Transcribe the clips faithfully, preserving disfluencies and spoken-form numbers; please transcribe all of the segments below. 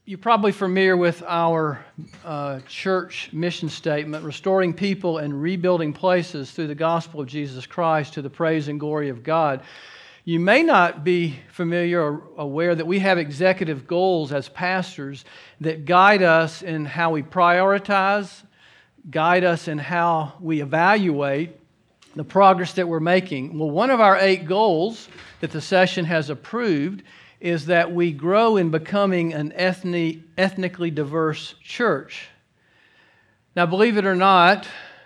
You're probably familiar with our uh, church mission statement, restoring people and rebuilding places through the gospel of Jesus Christ to the praise and glory of God. You may not be familiar or aware that we have executive goals as pastors that guide us in how we prioritize, guide us in how we evaluate the progress that we're making. Well, one of our eight goals that the session has approved is that we grow in becoming an ethnic, ethnically diverse church. Now, believe it or not,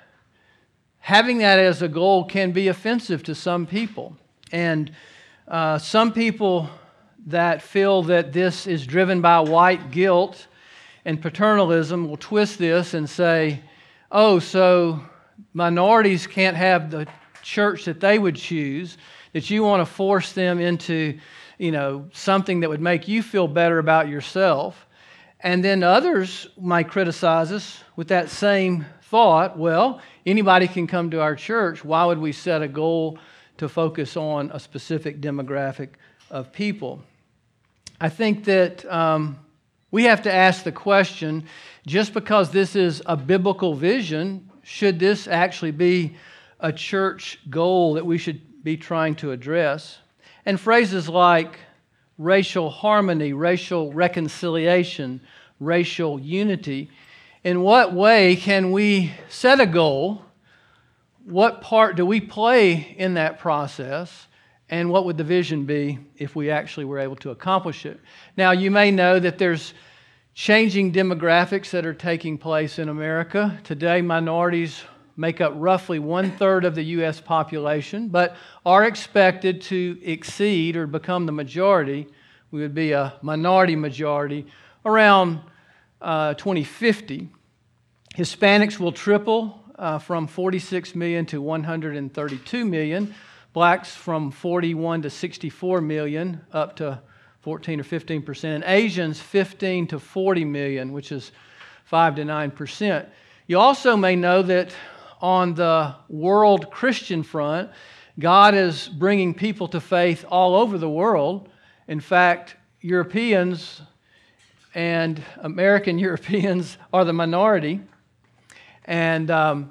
having that as a goal can be offensive to some people. And uh, some people that feel that this is driven by white guilt and paternalism will twist this and say, oh, so minorities can't have the church that they would choose, that you want to force them into you know, something that would make you feel better about yourself. And then others might criticize us with that same thought. Well, anybody can come to our church. Why would we set a goal to focus on a specific demographic of people? I think that um, we have to ask the question, just because this is a biblical vision, should this actually be a church goal that we should be trying to address? And phrases like racial harmony, racial reconciliation, racial unity. In what way can we set a goal? What part do we play in that process? And what would the vision be if we actually were able to accomplish it? Now, you may know that there's changing demographics that are taking place in America. Today, minorities make up roughly one-third of the U S population, but are expected to exceed or become the majority. We would be a minority majority around uh, twenty fifty. Hispanics will triple uh, from forty-six million to one hundred thirty-two million. Blacks from forty-one to sixty-four million, up to fourteen or fifteen percent. And Asians, fifteen to forty million, which is five to nine percent. You also may know that on the world Christian front, God is bringing people to faith all over the world. In fact, Europeans and American Europeans are the minority. And, um,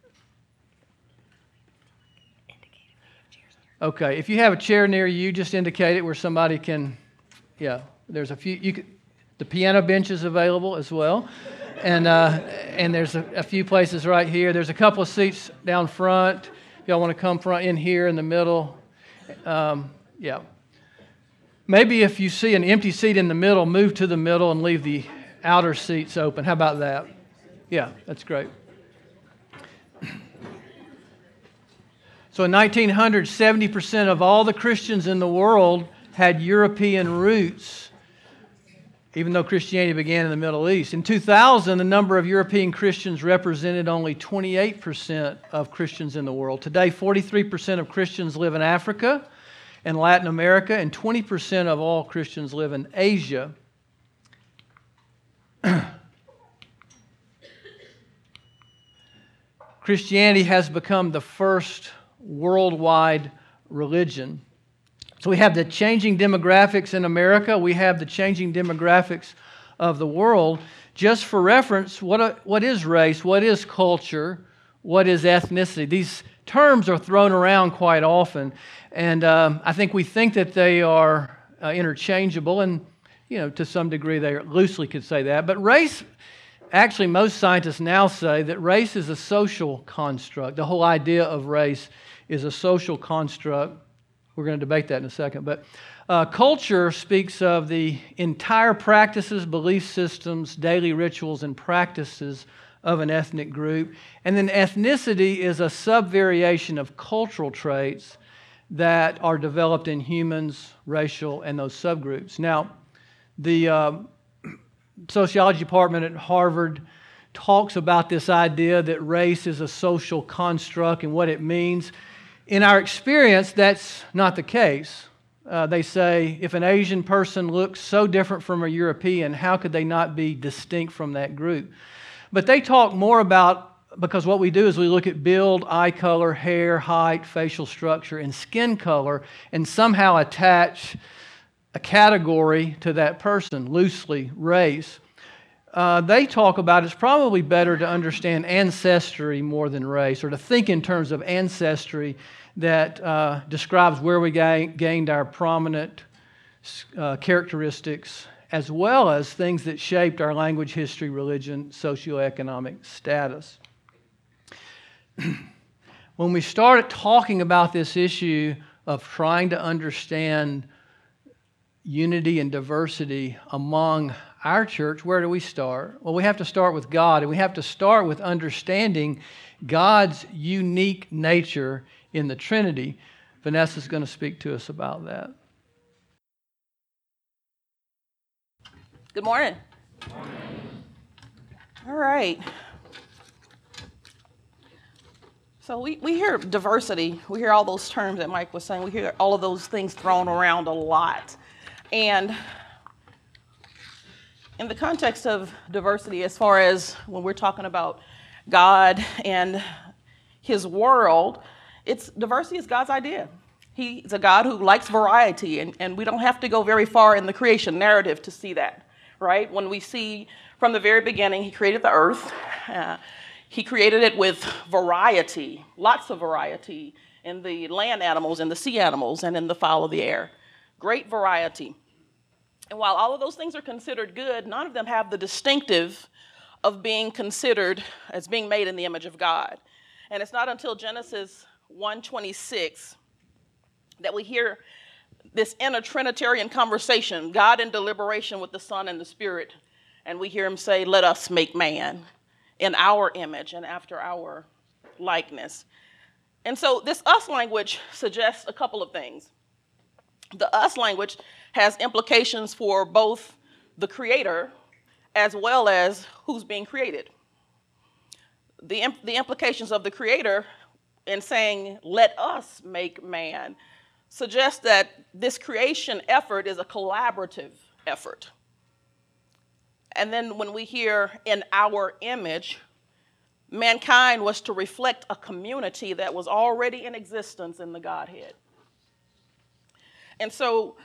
okay, if you have a chair near you, just indicate it where somebody can, yeah, there's a few, you could, the piano bench is available as well. And uh, and there's a, a few places right here. There's a couple of seats down front. If y'all want to come front in here in the middle. Um, yeah. Maybe if you see an empty seat in the middle, move to the middle and leave the outer seats open. How about that? Yeah, that's great. So in nineteen hundred, seventy percent of all the Christians in the world had European roots, even though Christianity began in the Middle East. In two thousand, the number of European Christians represented only twenty-eight percent of Christians in the world. Today, forty-three percent of Christians live in Africa and Latin America, and twenty percent of all Christians live in Asia. Christianity has become the first worldwide religion. So we have the changing demographics in America. We have the changing demographics of the world. Just for reference, what, what is race? What is culture? What is ethnicity? These terms are thrown around quite often. And um, I think we think that they are uh, interchangeable. And, you know, to some degree they loosely could say that. But race, actually most scientists now say that race is a social construct. The whole idea of race is a social construct. We're going to debate that in a second. But uh, culture speaks of the entire practices, belief systems, daily rituals, and practices of an ethnic group. And then ethnicity is a subvariation of cultural traits that are developed in humans, racial, and those subgroups. Now, the uh, sociology department at Harvard talks about this idea that race is a social construct and what it means. In our experience, that's not the case. Uh, they say, if an Asian person looks so different from a European, how could they not be distinct from that group? But they talk more about, because what we do is we look at build, eye color, hair, height, facial structure, and skin color, and somehow attach a category to that person, loosely race. Uh, they talk about it's probably better to understand ancestry more than race, or to think in terms of ancestry that uh, describes where we ga- gained our prominent uh, characteristics, as well as things that shaped our language, history, religion, socioeconomic status. When we started talking about this issue of trying to understand unity and diversity among our church, where do we start? Well, we have to start with God, and we have to start with understanding God's unique nature in the Trinity. Vanessa's going to speak to us about that. Good morning. Good morning. All right. So we, we hear diversity. We hear all those terms that Mike was saying. We hear all of those things thrown around a lot. And in the context of diversity, as far as when we're talking about God and his world, it's diversity is God's idea. He's a God who likes variety, and, and we don't have to go very far in the creation narrative to see that, right? When we see from the very beginning, he created the earth. Uh, he created it with variety, lots of variety in the land animals and the sea animals and in the fowl of the air. Great variety. And while all of those things are considered good, none of them have the distinctive of being considered as being made in the image of God. And it's not until Genesis one twenty-six that we hear this inner Trinitarian conversation, God in deliberation with the Son and the Spirit, and we hear him say, "Let us make man in our image and after our likeness." And so this us language suggests a couple of things. The us language has implications for both the creator as well as who's being created. The, imp- the implications of the creator in saying, "Let us make man," suggests that this creation effort is a collaborative effort. And then when we hear "in our image," mankind was to reflect a community that was already in existence in the Godhead. And so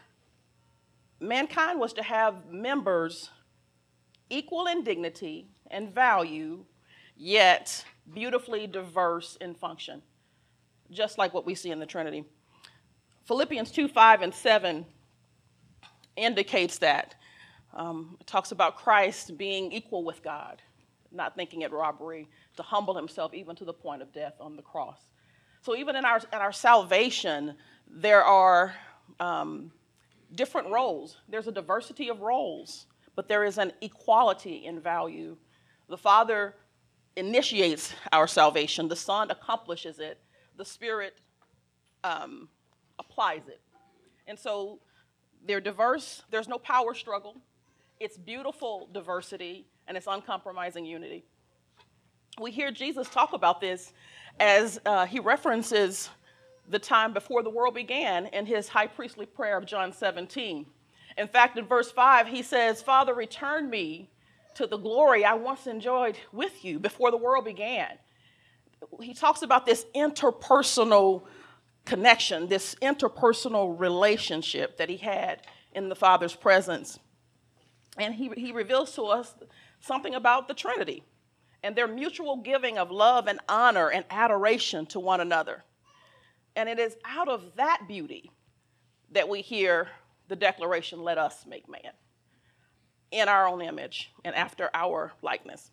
mankind was to have members equal in dignity and value, yet beautifully diverse in function, just like what we see in the Trinity. Philippians two, five, and seven indicates that. Um, it talks about Christ being equal with God, not thinking it robbery, to humble himself even to the point of death on the cross. So even in our, in our salvation, there are um, different roles. There's a diversity of roles, but there is an equality in value. The Father initiates our salvation. The Son accomplishes it. The Spirit um, applies it. And so they're diverse. There's no power struggle. It's beautiful diversity, and it's uncompromising unity. We hear Jesus talk about this as uh, he references the time before the world began in his high priestly prayer of John seventeen. In fact, in verse five, he says, "Father, return me to the glory I once enjoyed with you before the world began." He talks about this interpersonal connection, this interpersonal relationship that he had in the Father's presence. And he, he reveals to us something about the Trinity and their mutual giving of love and honor and adoration to one another. And it is out of that beauty that we hear the declaration, "Let us make man in our own image and after our likeness."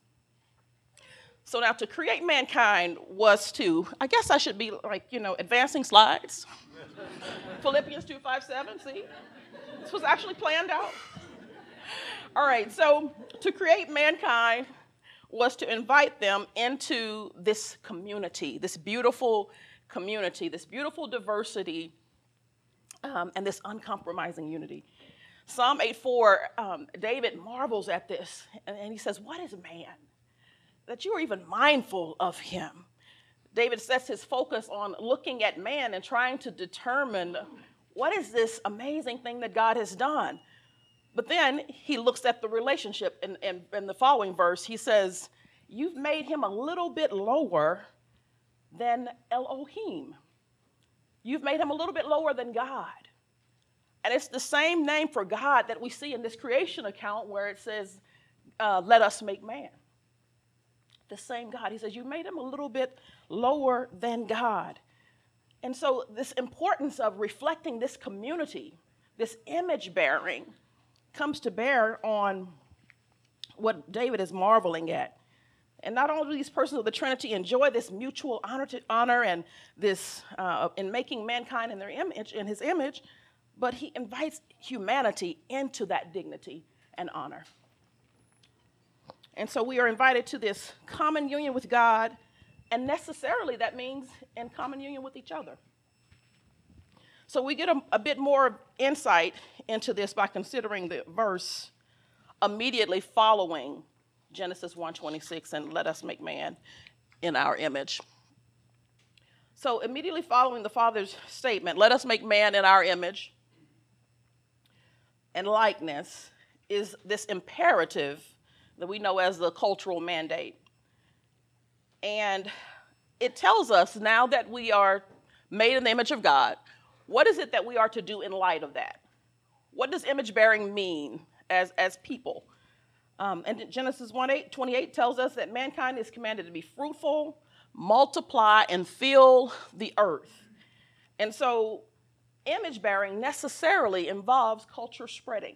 So now to create mankind was to, I guess I should be like, you know, advancing slides. Philippians two, five, seven, see? This was actually planned out. All right, so to create mankind was to invite them into this community, this beautiful community, this beautiful diversity, um, and this uncompromising unity. Psalm eight four, um, David marvels at this, and, and he says, "What is man, that you are even mindful of him?" David sets his focus on looking at man and trying to determine what is this amazing thing that God has done. But then he looks at the relationship in, in, in the following verse. He says, "You've made him a little bit lower than Elohim." You've made him a little bit lower than God. And it's the same name for God that we see in this creation account where it says, uh, let us make man. The same God. He says, you made him a little bit lower than God. And so this importance of reflecting this community, this image bearing, comes to bear on what David is marveling at. And not only do these persons of the Trinity enjoy this mutual honor, to, honor and this uh, in making mankind in their image, in his image, but he invites humanity into that dignity and honor. And so we are invited to this common union with God, and necessarily that means in common union with each other. So we get a, a bit more insight into this by considering the verse immediately following Genesis one twenty-six, and let us make man in our image. So immediately following the Father's statement, let us make man in our image and likeness, is this imperative that we know as the cultural mandate. And it tells us now that we are made in the image of God, what is it that we are to do in light of that? What does image bearing mean as, as people? Um, and Genesis one twenty-eight tells us that mankind is commanded to be fruitful, multiply, and fill the earth. And so image bearing necessarily involves culture spreading.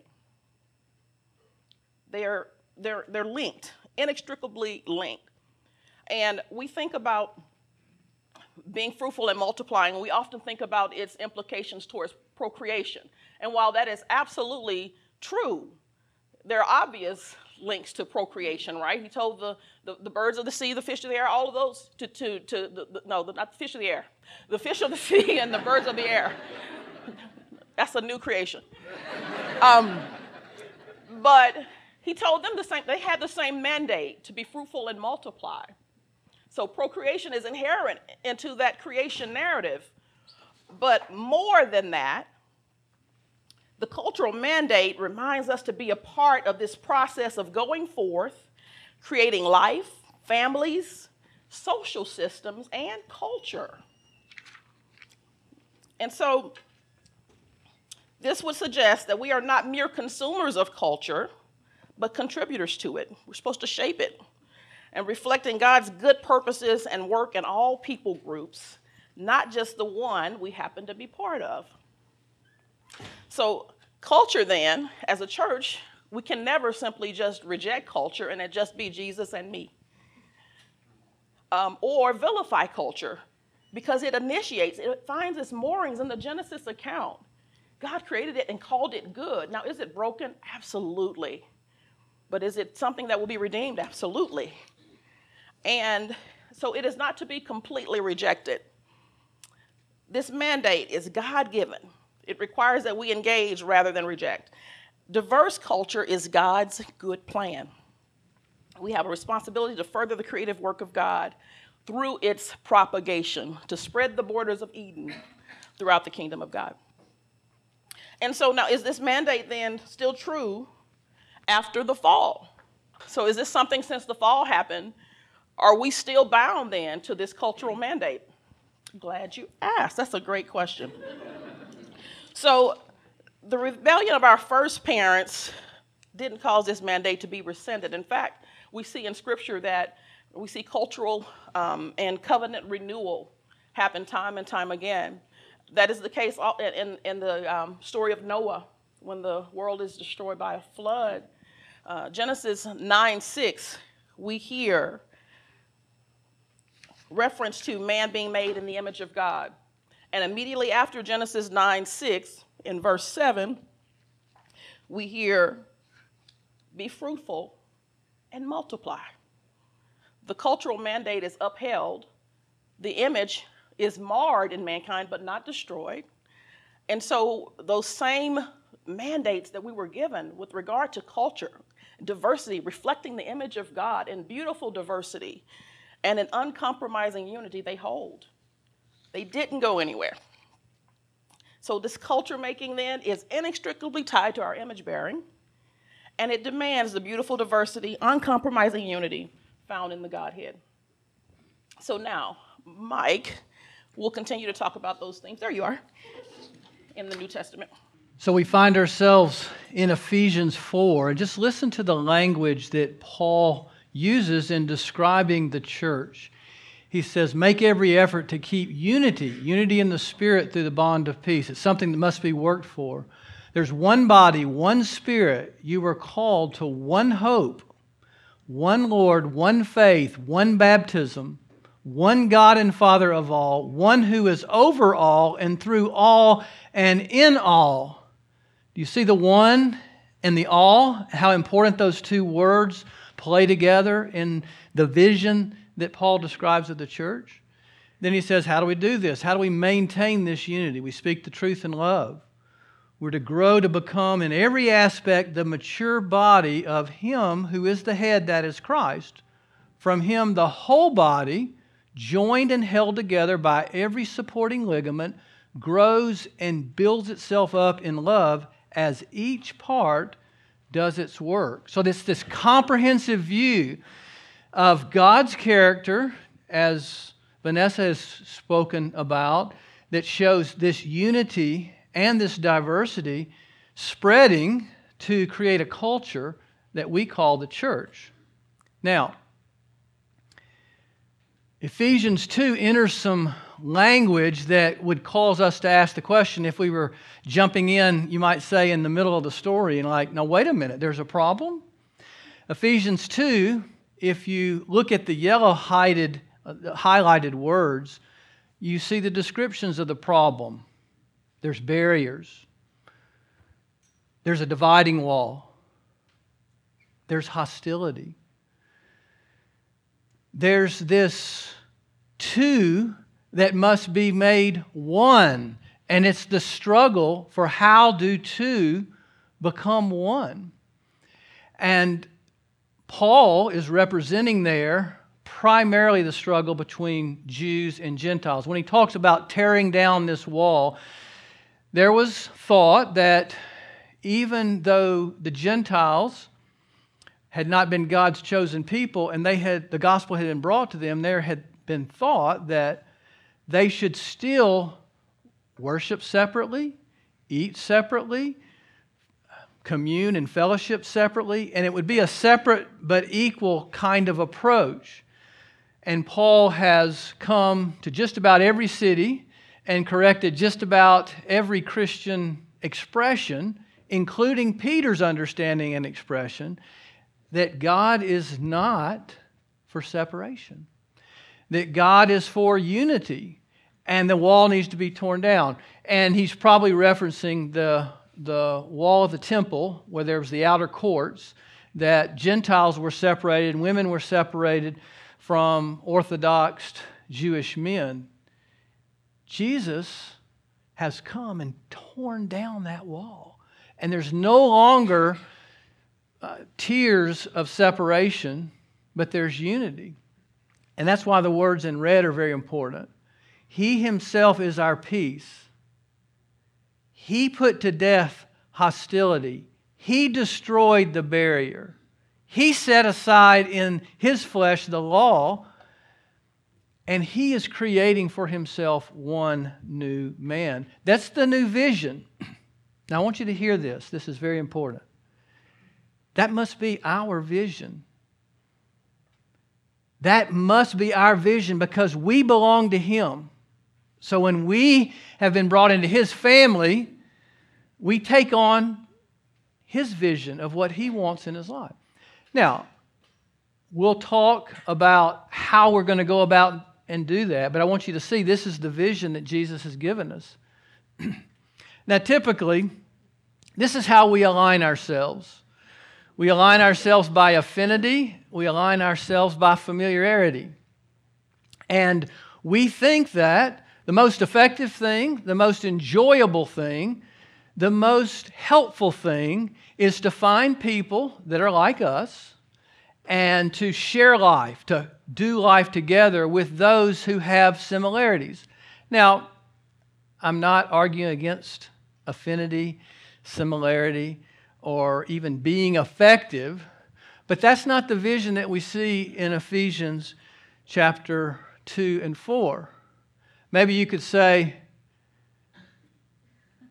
They're, they're, they're linked, inextricably linked. And we think about being fruitful and multiplying, we often think about its implications towards procreation. And while that is absolutely true, there are obvious links to procreation, right? He told the, the, the birds of the sea, the fish of the air, all of those to, to, to the, the, no, the, not the fish of the air, the fish of the sea and the birds of the air. That's a new creation. Um, but he told them the same, they had the same mandate to be fruitful and multiply. So procreation is inherent into that creation narrative. But more than that, the cultural mandate reminds us to be a part of this process of going forth, creating life, families, social systems, and culture. And so this would suggest that we are not mere consumers of culture, but contributors to it. We're supposed to shape it and reflecting God's good purposes and work in all people groups, not just the one we happen to be part of. So culture then, as a church, we can never simply just reject culture and it just be Jesus and me. Um, or vilify culture, because it initiates, it finds its moorings in the Genesis account. God created it and called it good. Now, is it broken? Absolutely. But is it something that will be redeemed? Absolutely. And so it is not to be completely rejected. This mandate is God-given. It requires that we engage rather than reject. Diverse culture is God's good plan. We have a responsibility to further the creative work of God through its propagation, to spread the borders of Eden throughout the kingdom of God. And so now, is this mandate then still true after the fall? So is this something since the fall happened? Are we still bound then to this cultural mandate? Glad you asked. That's a great question. So the rebellion of our first parents didn't cause this mandate to be rescinded. In fact, we see in Scripture that we see cultural um, and covenant renewal happen time and time again. That is the case in, in the um, story of Noah when the world is destroyed by a flood. Uh, Genesis nine six, we hear reference to man being made in the image of God. And immediately after Genesis nine six, in verse seven, we hear, be fruitful and multiply. The cultural mandate is upheld. The image is marred in mankind, but not destroyed. And so those same mandates that we were given with regard to culture, diversity, reflecting the image of God in beautiful diversity, and an uncompromising unity, they hold. They didn't go anywhere. So this culture making then is inextricably tied to our image bearing, and it demands the beautiful diversity, uncompromising unity found in the Godhead. So now, Mike will continue to talk about those things. There you are, in the New Testament. So we find ourselves in Ephesians four, and just listen to the language that Paul uses in describing the church. He says, make every effort to keep unity, unity in the Spirit through the bond of peace. It's something that must be worked for. There's one body, one Spirit. You were called to one hope, one Lord, one faith, one baptism, one God and Father of all, one who is over all and through all and in all. Do you see the one and the all? How important those two words play together in the vision that Paul describes of the church? Then he says, how do we do this? How do we maintain this unity? We speak the truth in love. We're to grow to become in every aspect the mature body of Him who is the head, that is Christ. From Him the whole body, joined and held together by every supporting ligament, grows and builds itself up in love as each part does its work. So this this comprehensive view of God's character, as Vanessa has spoken about, that shows this unity and this diversity spreading to create a culture that we call the church. Now, Ephesians two enters some language that would cause us to ask the question, if we were jumping in, you might say, in the middle of the story, and like, no, wait a minute, there's a problem? Ephesians two, if you look at the yellow highlighted, uh, highlighted words, you see the descriptions of the problem. There's barriers. There's a dividing wall. There's hostility. There's this two that must be made one. And it's the struggle for how do two become one. And Paul is representing there primarily the struggle between Jews and Gentiles. When he talks about tearing down this wall, there was thought that even though the Gentiles had not been God's chosen people and they had the gospel had been brought to them, there had been thought that they should still worship separately, eat separately, commune and fellowship separately, and it would be a separate but equal kind of approach. And Paul has come to just about every city and corrected just about every Christian expression, including Peter's understanding and expression, that God is not for separation, that God is for unity, and the wall needs to be torn down. And he's probably referencing the, the wall of the temple where there was the outer courts, that Gentiles were separated and women were separated from Orthodox Jewish men. Jesus has come and torn down that wall. And there's no longer uh, tiers of separation, but there's unity. And that's why the words in red are very important. He Himself is our peace. He put to death hostility. He destroyed the barrier. He set aside in His flesh the law, and He is creating for Himself one new man. That's the new vision. Now I want you to hear this. This is very important. That must be our vision. That must be our vision because we belong to Him. So when we have been brought into His family, we take on His vision of what He wants in His life. Now, we'll talk about how we're going to go about and do that, but I want you to see this is the vision that Jesus has given us. Now, typically, this is how we align ourselves. We align ourselves by affinity. We align ourselves by familiarity. And we think that the most effective thing, the most enjoyable thing, the most helpful thing is to find people that are like us and to share life, to do life together with those who have similarities. Now, I'm not arguing against affinity, similarity, or even being effective, but that's not the vision that we see in Ephesians chapter two and four. Maybe you could say,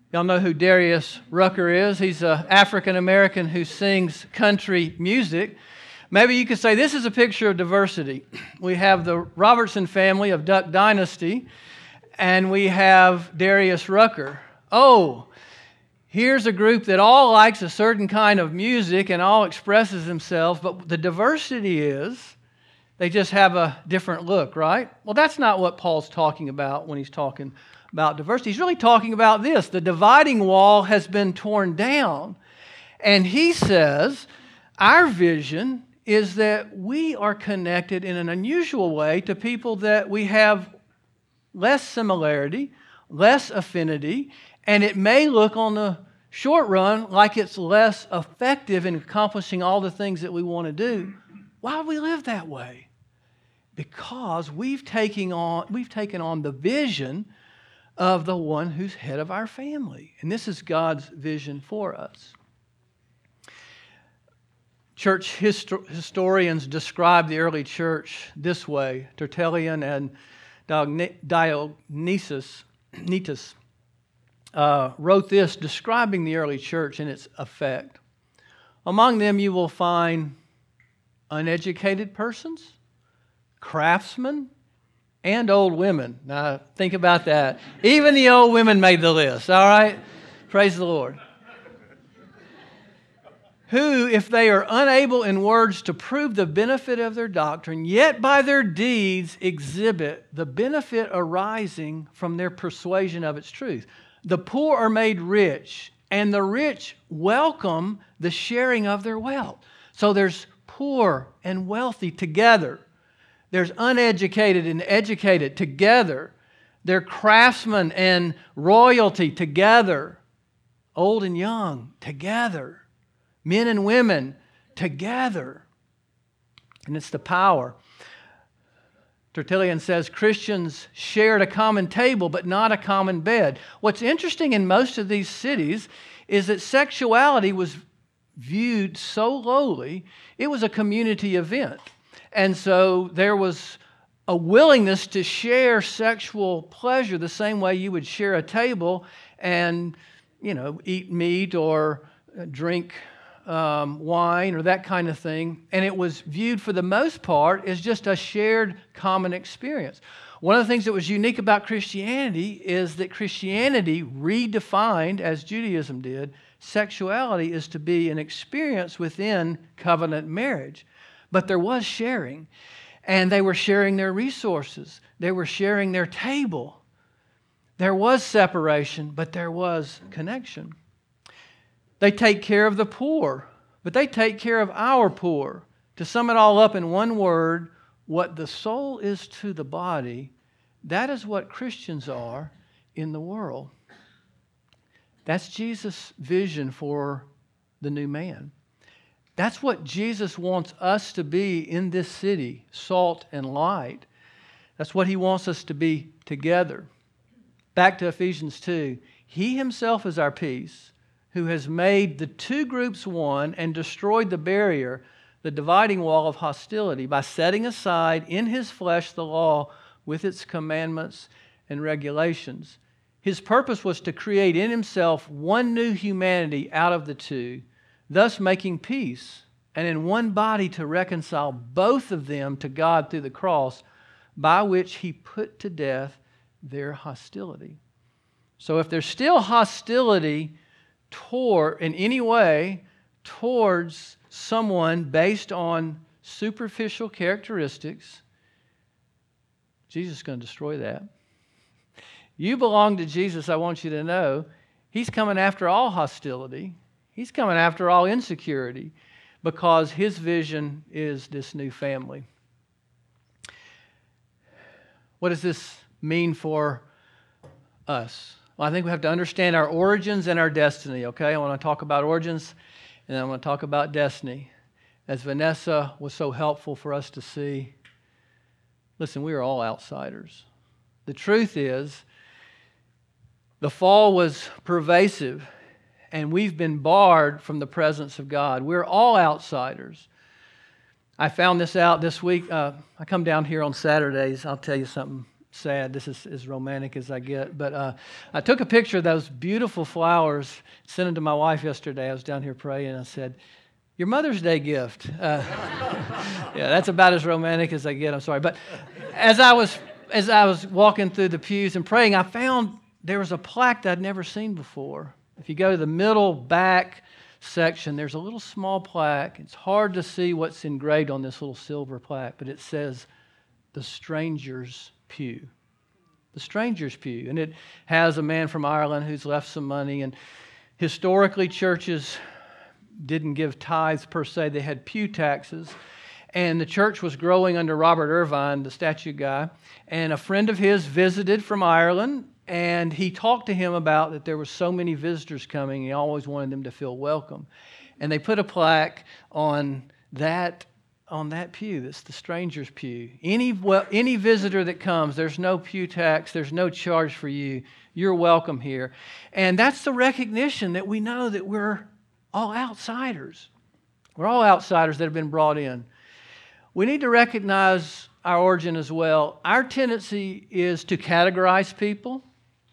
Y'all know who Darius Rucker is. He's an African-American who sings country music. Maybe you could say this is a picture of diversity. We have the Robertson family of Duck Dynasty, and we have Darius Rucker. Oh, here's a group that all likes a certain kind of music and all expresses themselves, but the diversity is they just have a different look, right? Well, that's not what Paul's talking about when he's talking about diversity. He's really talking about this. The dividing wall has been torn down, and he says our vision is that we are connected in an unusual way to people that we have less similarity, less affinity, and it may look on the short run like it's less effective in accomplishing all the things that we want to do. Why do we live that way? Because we've taken on, we've taken on the vision of the one who's head of our family. And this is God's vision for us. Church histo- historians describe the early church this way. Tertullian and Dionysius uh, wrote this describing the early church and its effect. Among them you will find uneducated persons, craftsmen, and old women. Now think about that. Even the old women made the list, all right? Praise the Lord. Who, if they are unable in words to prove the benefit of their doctrine, yet by their deeds exhibit the benefit arising from their persuasion of its truth. The poor are made rich, and the rich welcome the sharing of their wealth. So there's poor and wealthy together. There's uneducated and educated together. They're craftsmen and royalty together. Old and young together. Men and women together. And it's the power. Tertullian says Christians shared a common table but not a common bed. What's interesting in most of these cities is that sexuality was viewed so lowly, it was a community event. And so there was a willingness to share sexual pleasure the same way you would share a table and, you know, eat meat or drink um, wine or that kind of thing. And it was viewed for the most part as just a shared common experience. One of the things that was unique about Christianity is that Christianity redefined, as Judaism did, sexuality is to be an experience within covenant marriage. But there was sharing, and they were sharing their resources. They were sharing their table. There was separation, but there was connection. They take care of the poor, but they take care of our poor. To sum it all up in one word, what the soul is to the body, that is what Christians are in the world. That's Jesus' vision for the new man. That's what Jesus wants us to be in this city, salt and light. That's what he wants us to be together. Back to Ephesians two. He himself is our peace, who has made the two groups one and destroyed the barrier, the dividing wall of hostility, by setting aside in his flesh the law with its commandments and regulations. His purpose was to create in himself one new humanity out of the two, thus making peace, and in one body to reconcile both of them to God through the cross, by which he put to death their hostility. So if there's still hostility toward, in any way, towards someone based on superficial characteristics, Jesus is going to destroy that. You belong to Jesus, I want you to know. He's coming after all hostility. He's coming after all insecurity because his vision is this new family. What does this mean for us? Well, I think we have to understand our origins and our destiny, okay? I want to talk about origins, and then I want to talk about destiny. As Vanessa was so helpful for us to see, listen, we are all outsiders. The truth is, the fall was pervasive, and we've been barred from the presence of God. We're all outsiders. I found this out this week. Uh, I come down here on Saturdays. I'll tell you something sad. This is as romantic as I get. But uh, I took a picture of those beautiful flowers, sent them to my wife yesterday. I was down here praying, and I said, your Mother's Day gift. Uh, yeah, that's about as romantic as I get. I'm sorry. But as I was as I was walking through the pews and praying, I found there was a plaque that I'd never seen before. If you go to the middle back section, there's a little small plaque. It's hard to see what's engraved on this little silver plaque, but it says, the Stranger's Pew. The Stranger's Pew. And it has a man from Ireland who's left some money. And historically, churches didn't give tithes per se. They had pew taxes. And the church was growing under Robert Irvine, the statue guy. And a friend of his visited from Ireland, and he talked to him about that there were so many visitors coming. He always wanted them to feel welcome. And they put a plaque on that on that pew. That's the Stranger's Pew. Any well, any visitor that comes, there's no pew tax, there's no charge for you. You're welcome here. And that's the recognition that we know that we're all outsiders. We're all outsiders that have been brought in. We need to recognize our origin as well. Our tendency is to categorize people.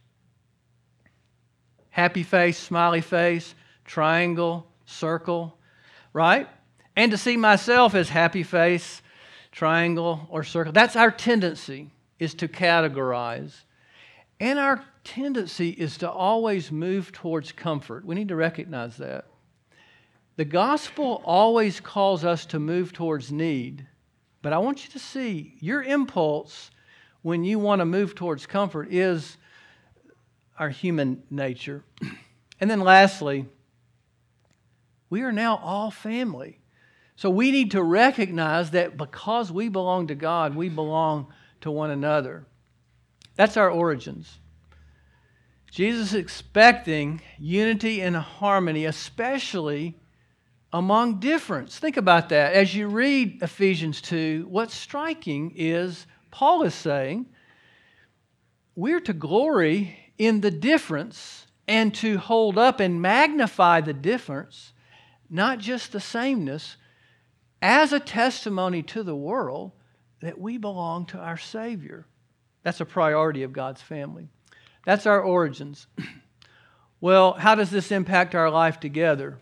Happy face, smiley face, triangle, circle, right? And to see myself as happy face, triangle, or circle. That's our tendency, is to categorize. And our tendency is to always move towards comfort. We need to recognize that. The gospel always calls us to move towards need. But I want you to see, your impulse when you want to move towards comfort is our human nature. And then lastly, we are now all family. So we need to recognize that because we belong to God, we belong to one another. That's our origins. Jesus is expecting unity and harmony, especially among difference. Think about that. As you read Ephesians two, what's striking is Paul is saying we're to glory in the difference and to hold up and magnify the difference, not just the sameness, as a testimony to the world that we belong to our Savior. That's a priority of God's family. That's our origins. Well, how does this impact our life together?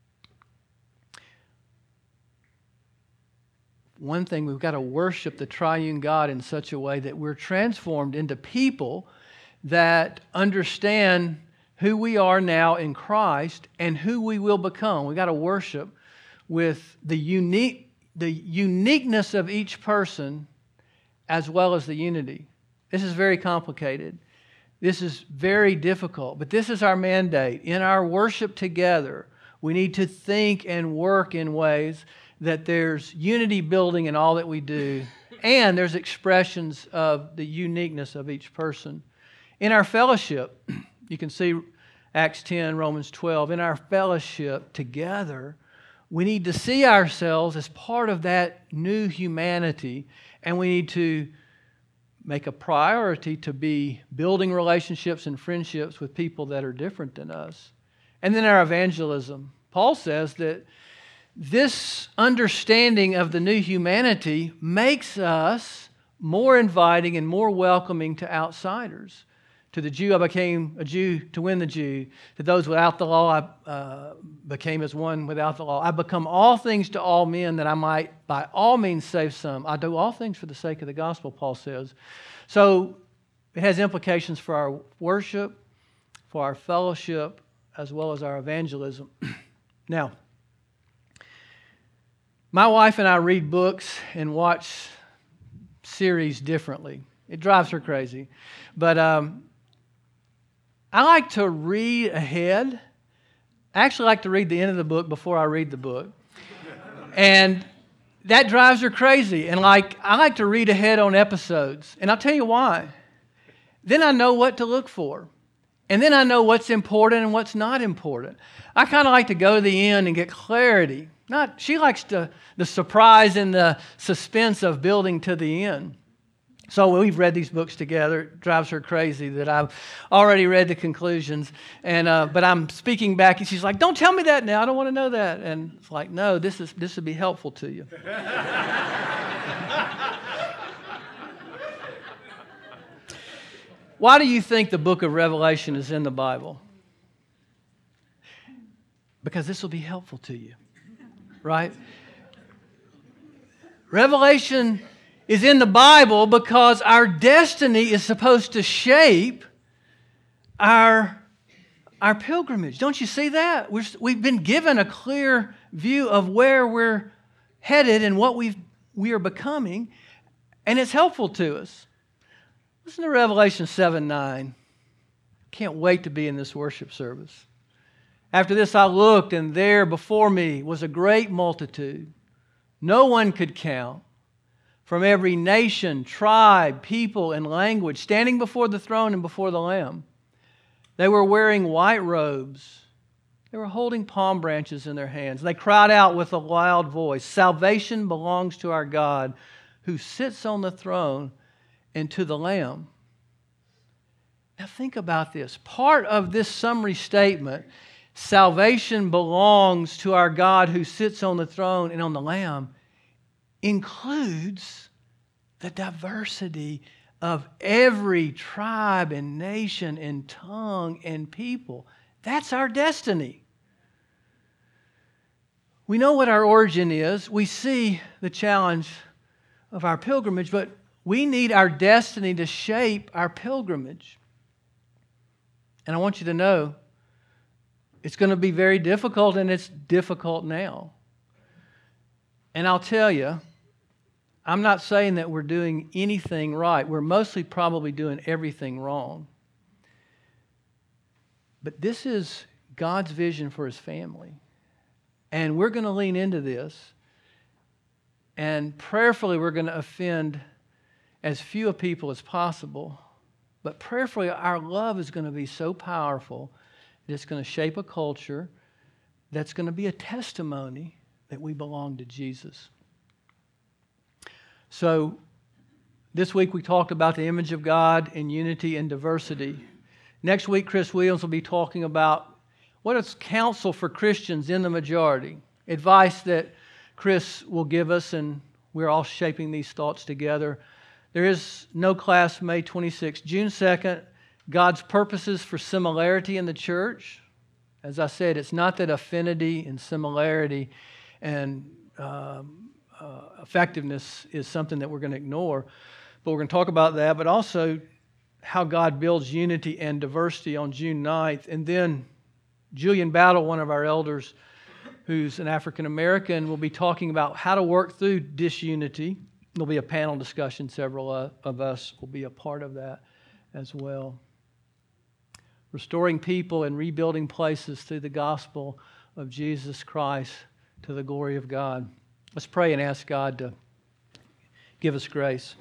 One thing, we've got to worship the triune God in such a way that we're transformed into people that understand who we are now in Christ and who we will become. We've got to worship with the unique, the uniqueness of each person as well as the unity. This is very complicated. This is very difficult, but this is our mandate. In our worship together, we need to think and work in ways that there's unity building in all that we do, and there's expressions of the uniqueness of each person. In our fellowship, you can see Acts ten, Romans twelve, in our fellowship together, we need to see ourselves as part of that new humanity, and we need to make a priority to be building relationships and friendships with people that are different than us. And then our evangelism. Paul says that this understanding of the new humanity makes us more inviting and more welcoming to outsiders. To the Jew, I became a Jew to win the Jew. To those without the law, I uh, became as one without the law. I become all things to all men that I might by all means save some. I do all things for the sake of the gospel, Paul says. So it has implications for our worship, for our fellowship, as well as our evangelism. Now, my wife and I read books and watch series differently. It drives her crazy. But um, I like to read ahead. I actually like to read the end of the book before I read the book. And that drives her crazy. And like I like to read ahead on episodes. And I'll tell you why. Then I know what to look for. And then I know what's important and what's not important. I kind of like to go to the end and get clarity. Not she likes to, the surprise and the suspense of building to the end. So we've read these books together. It drives her crazy that I've already read the conclusions. And uh, but I'm speaking back, and she's like, "Don't tell me that now. I don't want to know that." And it's like, "No, this is this would be helpful to you." Why do you think the book of Revelation is in the Bible? Because this will be helpful to you, right? Revelation is in the Bible because our destiny is supposed to shape our, our pilgrimage. Don't you see that? We're, we've been given a clear view of where we're headed and what we've, we are becoming, and it's helpful to us. Listen to Revelation seven nine. Can't wait to be in this worship service. After this I looked, and there before me was a great multitude, no one could count, from every nation, tribe, people, and language, standing before the throne and before the Lamb. They were wearing white robes. They were holding palm branches in their hands. They cried out with a loud voice, "Salvation belongs to our God, who sits on the throne, and to the Lamb." Now think about this. Part of this summary statement, salvation belongs to our God who sits on the throne and on the Lamb, includes the diversity of every tribe and nation and tongue and people. That's our destiny. We know what our origin is. We see the challenge of our pilgrimage, but we need our destiny to shape our pilgrimage. And I want you to know it's going to be very difficult, and it's difficult now. And I'll tell you, I'm not saying that we're doing anything right. We're mostly probably doing everything wrong. But this is God's vision for His family. And we're going to lean into this. And prayerfully, we're going to offend as few people as possible. But prayerfully, our love is going to be so powerful that it's going to shape a culture that's going to be a testimony that we belong to Jesus. So this week we talked about the image of God in unity and diversity. Next week, Chris Williams will be talking about what is counsel for Christians in the majority, advice that Chris will give us, and we're all shaping these thoughts together. There is no class May twenty-sixth. June second, God's purposes for similarity in the church. As I said, it's not that affinity and similarity and um, uh, effectiveness is something that we're going to ignore, but we're going to talk about that, but also how God builds unity and diversity on June ninth. And then Julian Battle, one of our elders, who's an African American, will be talking about how to work through disunity. There'll be a panel discussion. Several uh, of us will be a part of that as well. Restoring people and rebuilding places through the gospel of Jesus Christ to the glory of God. Let's pray and ask God to give us grace.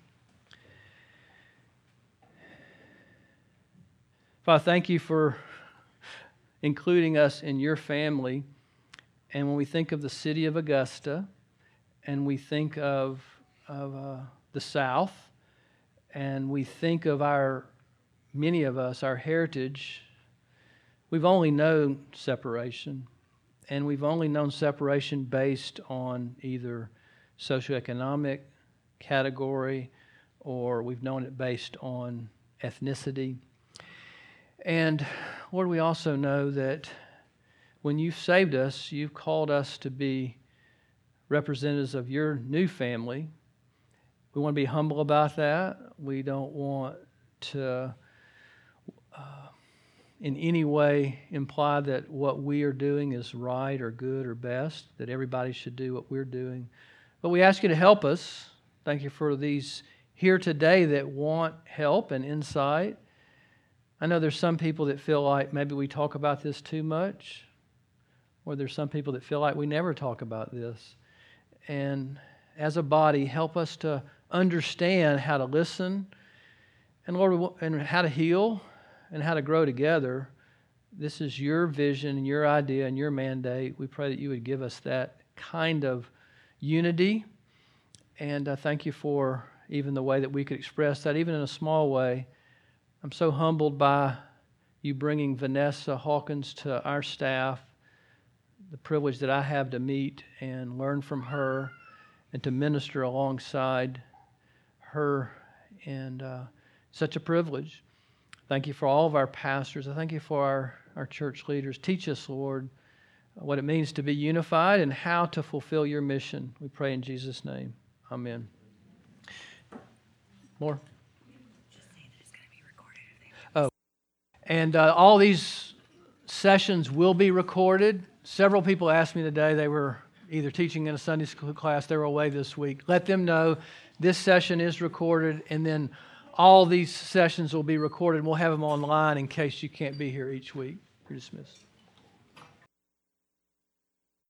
Father, thank you for including us in your family. And when we think of the city of Augusta, and we think of of uh, the South, and we think of our, many of us, our heritage, we've only known separation, and we've only known separation based on either socioeconomic category, or we've known it based on ethnicity. And Lord, we also know that when you've saved us, you've called us to be representatives of your new family. We want to be humble about that. We don't want to uh, in any way imply that what we are doing is right or good or best, that everybody should do what we're doing. But we ask you to help us. Thank you for these here today that want help and insight. I know there's some people that feel like maybe we talk about this too much, or there's some people that feel like we never talk about this. And as a body, help us to understand how to listen, and Lord, and how to heal, and how to grow together. This is your vision and your idea and your mandate. We pray that you would give us that kind of unity. And I thank you for even the way that we could express that, even in a small way. I'm so humbled by you bringing Vanessa Hawkins to our staff, the privilege that I have to meet and learn from her and to minister alongside her, and uh, such a privilege. Thank you for all of our pastors. I thank you for our, our church leaders. Teach us, Lord, what it means to be unified and how to fulfill your mission. We pray in Jesus' name. Amen. More? Oh, and uh, all these sessions will be recorded. Several people asked me today, they were either teaching in a Sunday school class, they were away this week. Let them know this session is recorded, and then all these sessions will be recorded. We'll have them online in case you can't be here each week. You're dismissed.